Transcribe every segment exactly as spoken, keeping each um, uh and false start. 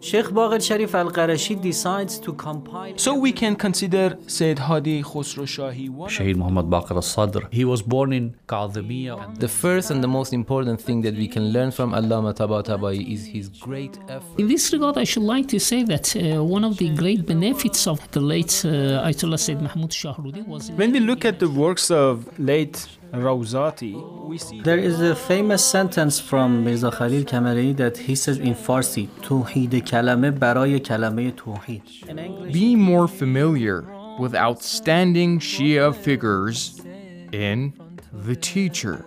Sheikh Baqir Sharif Al-Qarashi decides to compile. So we can consider Sayyid Hadi Khosrow Shahi one. Shaheed Muhammad Baqir al-Sadr. He was born in Kadhimiya. The first and the most important thing that we can learn from Allama Tabatabai is his great effort. In this regard, I should like to say that uh, one of the great benefits of the late uh, Ayatollah Sayyid Mahmoud Shahrudi was... When we look at the works of late Rawzati, we see... There is a famous sentence from Mirza Khalil Kamari that he says in Farsi, توحید کلمه برای کلمه توحید. Be more familiar with outstanding Shia figures in The Teacher.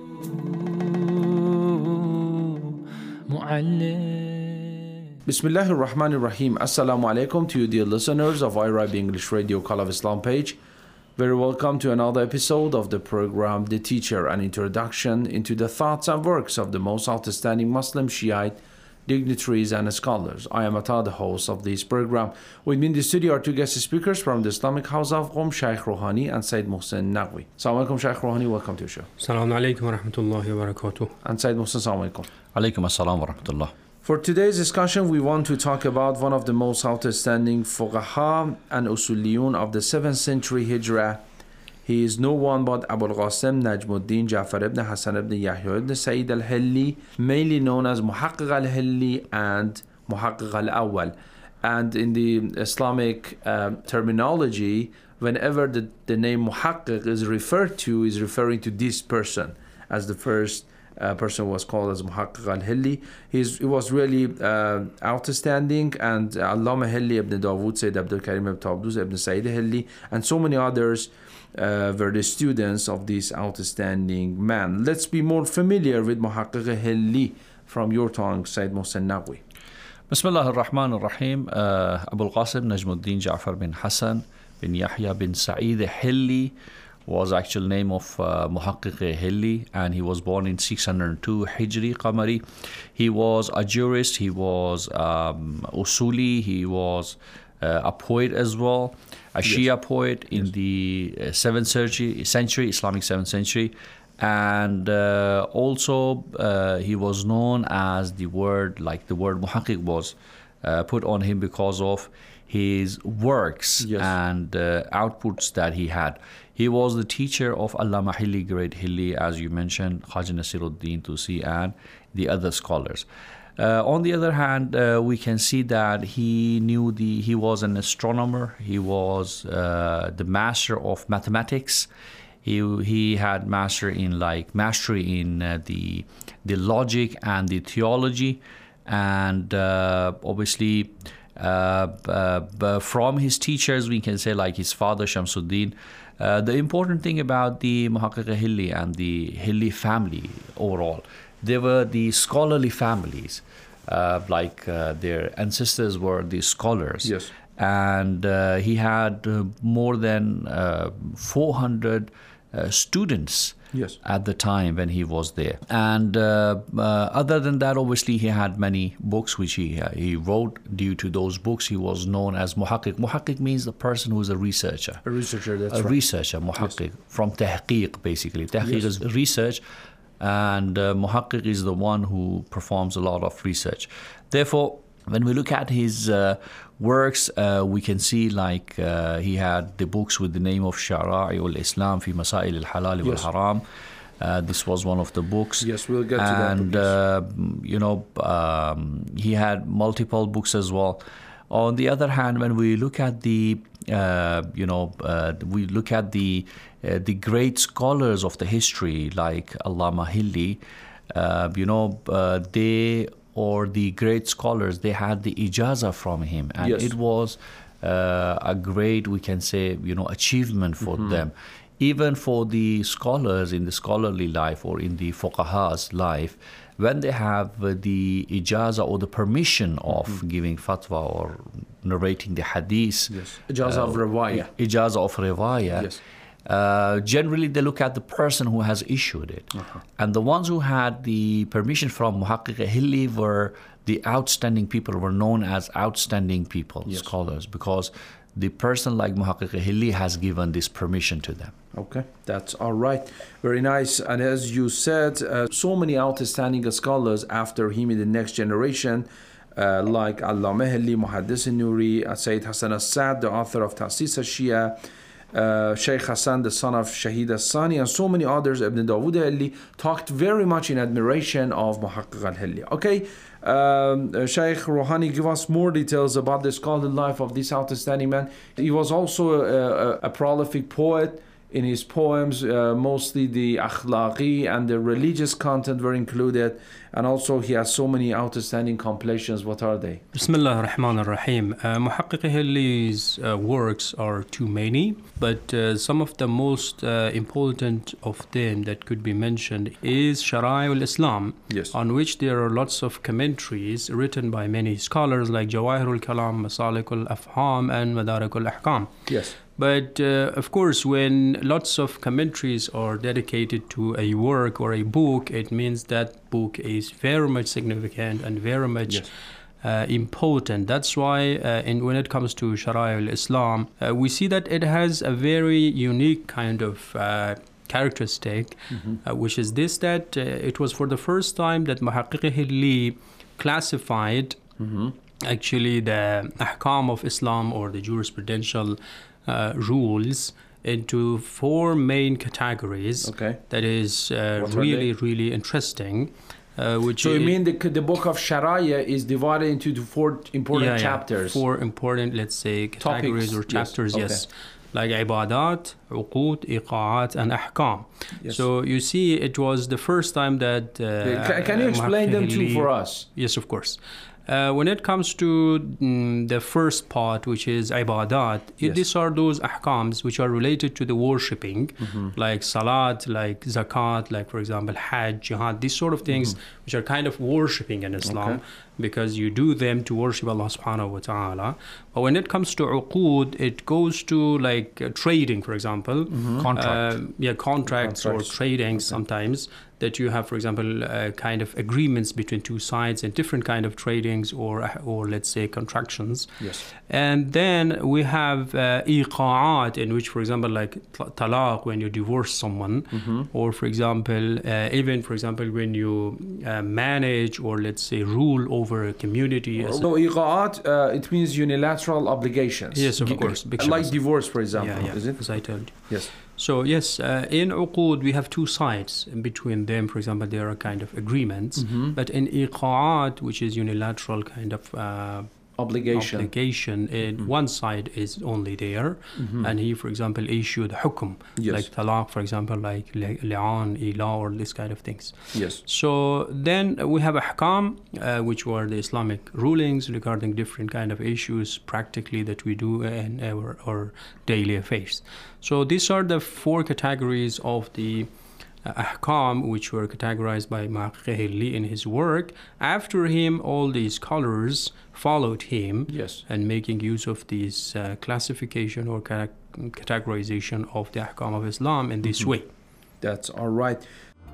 Bismillahir Rahmanir Rahim. Assalamu alaikum to you, dear listeners of iRabi English Radio Call of Islam page. Very welcome to another episode of the program The Teacher, an introduction into the thoughts and works of the most outstanding Muslim Shiite dignitaries and scholars. I am Ata, the host of this program. With me in the studio are two guest speakers from the Islamic House of Qom, Shaykh Rouhani and Sayyid Mohsen Naqvi. Assalamu alaikum, Shaykh Rouhani. Welcome to the show. Assalamu alaikum wa rahmatullahi wa barakatuh. And Sayyid Mohsen, assalamu alaikum. Alaikum assalam wa rahmatullah. For today's discussion, we want to talk about one of the most outstanding fuqaha and usuliyun of the seventh century Hijrah. He is no one but Abu al-Qasim Najmuddin Ja'far ibn Hassan ibn Yahya ibn Sayyid al-Hilli, mainly known as Muhaqqiq al-Hilli and Muhaqqiq al-Awwal. And in the Islamic uh, terminology, whenever the, the name Muhaqqiq is referred to, is referring to this person as the first Uh, person was called as Muhaqqiq al-Hilli. He's, he was really uh, outstanding, and Allama Hilli ibn Dawood, Sayyid Abdul Karim ibn Tabduz ibn Sayyid Hilli, and so many others uh, were the students of this outstanding man. Let's be more familiar with Muhaqqiq al-Hilli from your tongue, Sayyid Mohsen Naqvi. Bismillah ar-Rahman ar-Rahim. uh, Abu al-Qasim Najmuddin Ja'far bin Hassan bin Yahya bin Sa'id Hilli was actual name of uh, Muhaqqiq Hilli, and he was born in six hundred two Hijri Qamari. He was a jurist, he was um, usuli, he was uh, a poet as well, a Shia yes. poet in yes. the uh, seventh century, century, Islamic seventh century. And uh, also uh, he was known as the word, like the word Muhaqqiq was uh, put on him because of his works yes. and uh, outputs that he had. He was the teacher of Allama Hilli, great Hilli, as you mentioned, Khaja Nasiruddin Tusi, and the other scholars. Uh, on the other hand, uh, we can see that he knew the, he was an astronomer, he was uh, the master of mathematics. He, he had master in like mastery in uh, the the logic and the theology, and uh, obviously uh, uh, from his teachers we can say like his father Shamsuddin. Uh, the important thing about the Muhaqqiq Hilli and the Hilli family overall, they were the scholarly families, uh, like uh, their ancestors were the scholars. Yes. And uh, he had uh, more than uh, four hundred uh, students yes. at the time when he was there. And uh, uh, other than that, obviously, he had many books which he uh, he wrote. Due to those books, he was known as Muhaqqiq. Muhaqqiq means the person who is a researcher. A researcher, that's a right. researcher, Muhaqqiq, yes. from Tahqiq, basically. Tahqiq yes. is research, and uh, Muhaqqiq is the one who performs a lot of research. Therefore, when we look at his uh, works, uh, we can see like uh, he had the books with the name of Shara'i al-Islam fi Masail al-Halal yes. wal-Haram. Uh, this was one of the books. Yes, we'll get to and, that. And, uh, you know, um, he had multiple books as well. On the other hand, when we look at the, uh, you know, uh, we look at the uh, the great scholars of the history like Allama Hilli, uh, you know, uh, they... or the great scholars, they had the ijazah from him, and yes. it was uh, a great, we can say, you know, achievement for mm-hmm. them. Even for the scholars in the scholarly life or in the fuqaha's life, when they have uh, the ijazah or the permission of mm-hmm. giving fatwa or narrating the hadith, yes. ijazah uh, of riwayah, ijazah of riwayah, yes. Uh, generally, they look at the person who has issued it. Uh-huh. And the ones who had the permission from Muhaqqiq Hilli were the outstanding people, were known as outstanding people, yes. scholars, because the person like Muhaqqiq Hilli has given this permission to them. Okay, that's all right. Very nice. And as you said, uh, so many outstanding scholars after him in the next generation. uh, like Allama Hilli, Muhaddis al-Nuri, uh, Sayyid Hassan al-Sa'd, the author of Ta'sis al-Shia, uh, Shaykh Hassan, the son of Shahid al-Sani, and so many others. Ibn Dawood al-Hilli talked very much in admiration of Muhaqqiq al-Hilli. Okay, um, uh, Shaykh Rouhani, give us more details about the scholarly life of this outstanding man. He was also a, a, a prolific poet. In his poems, uh, mostly the akhlaqi and the religious content were included, and also he has so many outstanding compilations. What are they? Bismillah ar-Rahman ar-Rahim. Uh, Muhaqqiq Hilli's uh, works are too many, but uh, some of the most uh, important of them that could be mentioned is Shara'i al-Islam, Yes. on which there are lots of commentaries written by many scholars like Jawahir al-Kalam, Masalik al-Afham, and Madarik al-Ahkam. Yes. But uh, of course, when lots of commentaries are dedicated to a work or a book, it means that book is very much significant and very much Yes. uh, important. That's why uh, in, when it comes to Shara'i al-Islam, uh, we see that it has a very unique kind of uh, characteristic, Mm-hmm. uh, which is this, that uh, it was for the first time that Muhaqqiq Hilli classified Mm-hmm. actually the ahkam of Islam or the jurisprudential uh, rules into four main categories. Okay. That is uh, What are really, they? really interesting. Uh, which So you is, mean the, the book of Sharia is divided into the four important yeah, yeah, chapters? four important, let's say, categories Topics, or yes, chapters, okay. yes. Like ibadat, uqud, iqa'at, and ahkam. Yes. So you see, it was the first time that... Uh, Can, can you explain them too Muhaqqiq for Hilli- us? Yes, of course. Uh, when it comes to mm, the first part, which is ibadat, it, Yes. these are those ahkams which are related to the worshipping, Mm-hmm. like salat, like zakat, like for example hajj, jihad, these sort of things which are kind of worshipping in Islam, Mm-hmm. Okay. because you do them to worship Allah subhanahu wa ta'ala. But when it comes to uqud, it goes to like uh, trading, for example. Contract. Uh, yeah, contracts or Contracts. trading sometimes, that you have, for example, uh, kind of agreements between two sides and different kind of tradings or or let's say contractions. Yes. And then we have uh, iqa'at, in which, for example, like t- talaq, when you divorce someone, Mm-hmm. or for example, uh, even for example, when you uh, manage or let's say rule over a community. As So iqa'at, uh, it means unilateral obligations. Yes, of Gi- course, because- Like divorce, for example, yeah, yeah, is it? as I told you. Yes. So yes, uh, in uqud we have two sides. In between them, for example, there are kind of agreements. Mm-hmm. But in iqa'at, which is unilateral kind of uh, Obligation. obligation, in one side is only there, and he, for example, issued hukum, Yes. like talaq, for example, like li- li'an, ila, or this kind of things. Yes. So then we have ahkam, uh, which were the Islamic rulings regarding different kind of issues practically that we do in our, our daily affairs. So these are the four categories of the uh, ahkam, which were categorized by Muhaqqiq Hilli in his work. After him, all the scholars followed him, Yes. and making use of this uh, classification or ca- categorization of the ahkam of Islam in this way. That's all right.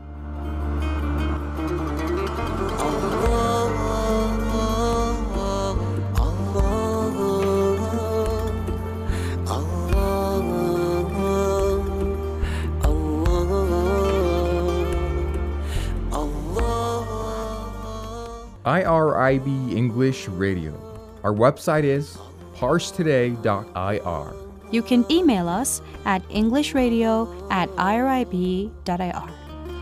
I R I B English Radio. Our website is parse today dot I R. You can email us at englishradio at irib.ir.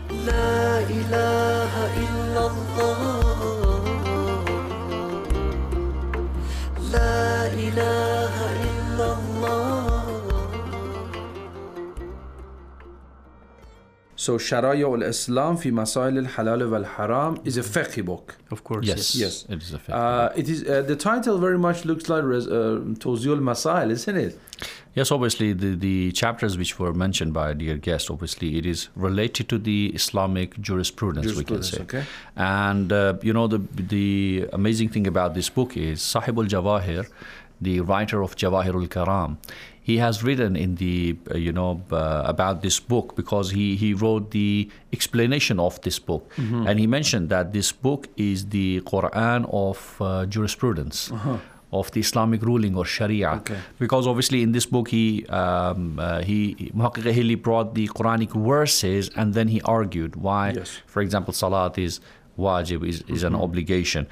So Shara'i al-Islam fi Masail al-Halal wal-Haram is a fiqh book. Of course, Yes, Yes. it is a fact. Uh, it is uh, the title very much looks like res- uh, Tawzi al-Masail, isn't it? Yes, obviously, the, the chapters which were mentioned by our dear guest, obviously, it is related to the Islamic jurisprudence, we can Jurisprudence, say. okay. And, uh, you know, the the amazing thing about this book is Sahib al-Jawahir, the writer of Jawahir al-Karam, he has written in the, uh, you know, uh, about this book because he, he wrote the explanation of this book. Mm-hmm. And he mentioned that this book is the Quran of uh, jurisprudence. Uh-huh. Of the Islamic ruling or Sharia, Okay. because obviously in this book he um, uh, he Muhaqqiq Hilli brought the Quranic verses and then he argued why, Yes. for example, salat is wajib, is, is an obligation,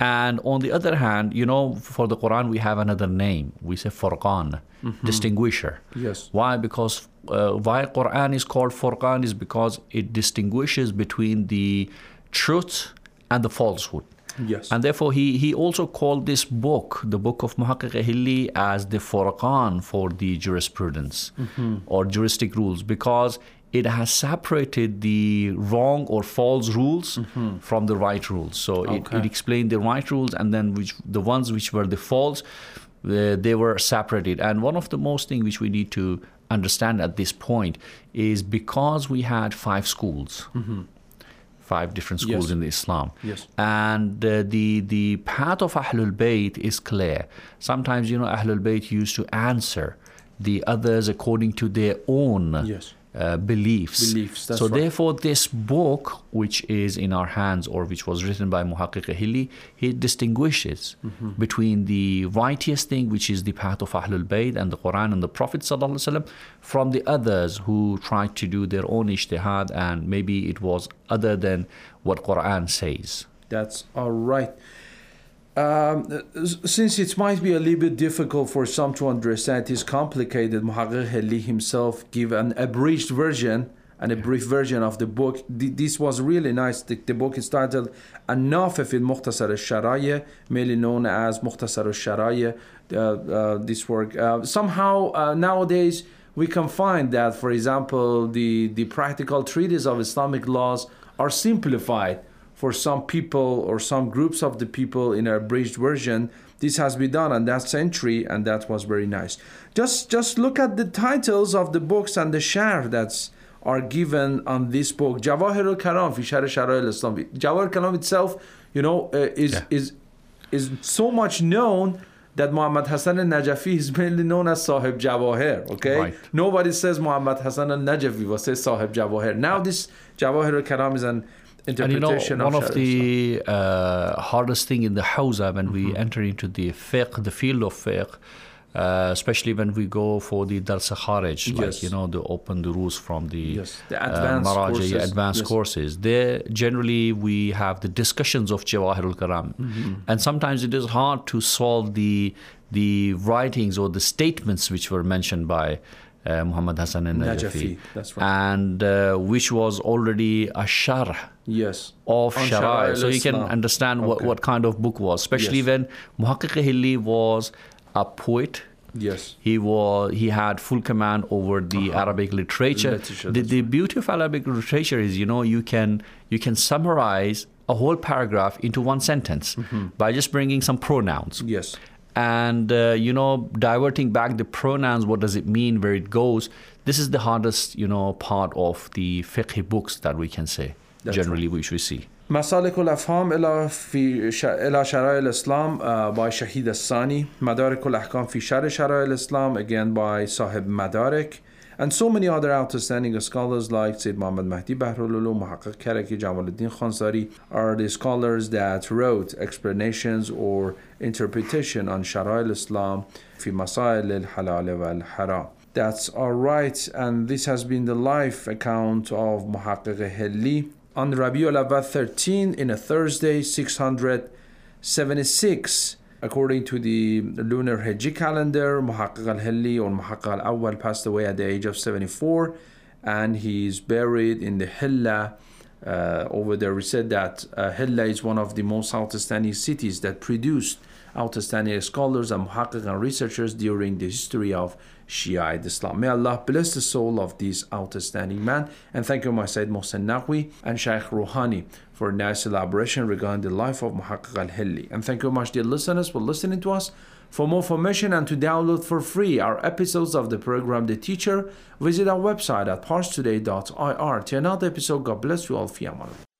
And on the other hand, you know, for the Quran, we have another name. We say Furqan, mm-hmm. distinguisher. Yes. Why? Because uh, why Quran is called Furqan is because it distinguishes between the truth and the falsehood. Yes. And therefore, he, he also called this book, the book of Muhaqqiq Hilli, as the Furqan for the jurisprudence mm-hmm. or juristic rules, because it has separated the wrong or false rules mm-hmm. from the right rules. So okay. it, it explained the right rules, and then which the ones which were the false, uh, they were separated. And one of the most things which we need to understand at this point is because we had five schools, mm-hmm. five different schools yes. in the Islam. Yes. And uh, the the path of Ahlul Bayt is clear. Sometimes, you know, Ahlul Bayt used to answer the others according to their own yes. uh, beliefs. Beliefs, that's so right. therefore, this book, which is in our hands or which was written by Muhaqqiq Hilli, he distinguishes mm-hmm. between the righteous thing, which is the path of Ahlul Bayt and the Quran and the Prophet ﷺ, from the others who tried to do their own ijtihad, and maybe it was other than what Quran says. That's all right. Um, since it might be a little bit difficult for some to understand, it is complicated. Muhaqqiq Hilli himself gave an abridged version and a brief version of the book. This was really nice. The, the book is titled An-Nafi fi al-Mukhtasar al-Shara'iyya, mainly known as Mukhtasar al-Shara'iyya. Uh, uh, this work uh, somehow uh, nowadays we can find that, for example, the the practical treatises of Islamic laws are simplified for some people or some groups of the people in an abridged version. This has been done in that century, and that was very nice. Just just look at the titles of the books and the sharh that's are given on this book. Jawahir al-Kalam fi Sharh Shara'il al-Islam. Jawahir al-Kalam itself, you know, uh, is yeah. is is so much known that Muhammad Hassan al-Najafi is mainly known as Sahib Jawahir, okay? Right. Nobody says Muhammad Hassan al-Najafi, was says Sahib Jawahir. Now this Jawahir al-Kalam is an interpretation and you know, one of, of the uh, hardest thing in the Hawza when mm-hmm. we enter into the fiqh, the field of fiqh, uh, especially when we go for the Dars Kharij, yes. like, you know, the open the rules from the, yes. the advanced, uh, Maraja, courses. advanced yes. courses. There, generally, we have the discussions of Jawahir al-Kalam. Mm-hmm. And sometimes it is hard to solve the the writings or the statements which were mentioned by uh, Muhammad Hassan al-Najafi. That's right. And uh, which was already a sharh yes. of On Shara'i. So you can Islam. understand okay. what, what kind of book was, especially yes. when Muhaqqiq Hilli was a poet. Yes. He was he had full command over the uh-huh. Arabic literature. literature the the right. beauty of Arabic literature is, you know, you can you can summarize a whole paragraph into one sentence mm-hmm. by just bringing some pronouns. Yes. And, uh, you know, diverting back the pronouns, what does it mean, where it goes. This is the hardest, you know, part of the fiqh books that we can say, That's generally, right. which we see. مسالك الأفهام إلى في ش... إلى شرائع الإسلام uh, by Shahid As-Sani. مدارك الأحكام في شرح شرائع الإسلام, again by Sahib Madarik. And so many other outstanding scholars like Sayyid Muhammad Mahdi Bahrul Ulum, Muhaqqiq Karaki, Jamaluddin Khansari are the scholars that wrote explanations or interpretation on Shara'i al-Islam fi Masail al-Halal wal-Haram. That's all right, and this has been the live account of Muhaqqiq Hilli on Rabiul Awwal thirteen in a Thursday, six hundred seventy-six. According to the lunar Hijri calendar, Muhaqqiq al-Hilli or Muhaqqiq al-Awwal passed away at the age of seventy-four, and he is buried in the Hilla. Uh, over there, we said that uh, Hilla is one of the most outstanding cities that produced outstanding scholars and Muhaqqiq and researchers during the history of Shiite Islam. May Allah bless the soul of this outstanding man. And thank you, my Sayyid Mohsen Naqvi and Shaykh Rouhani, for a nice elaboration regarding the life of Muhaqqiq al-Hilli. And thank you much, dear listeners, for listening to us. For more information and to download for free our episodes of the program The Teacher, visit our website at parstoday dot I R. Till another episode, God bless you all. Fi aman.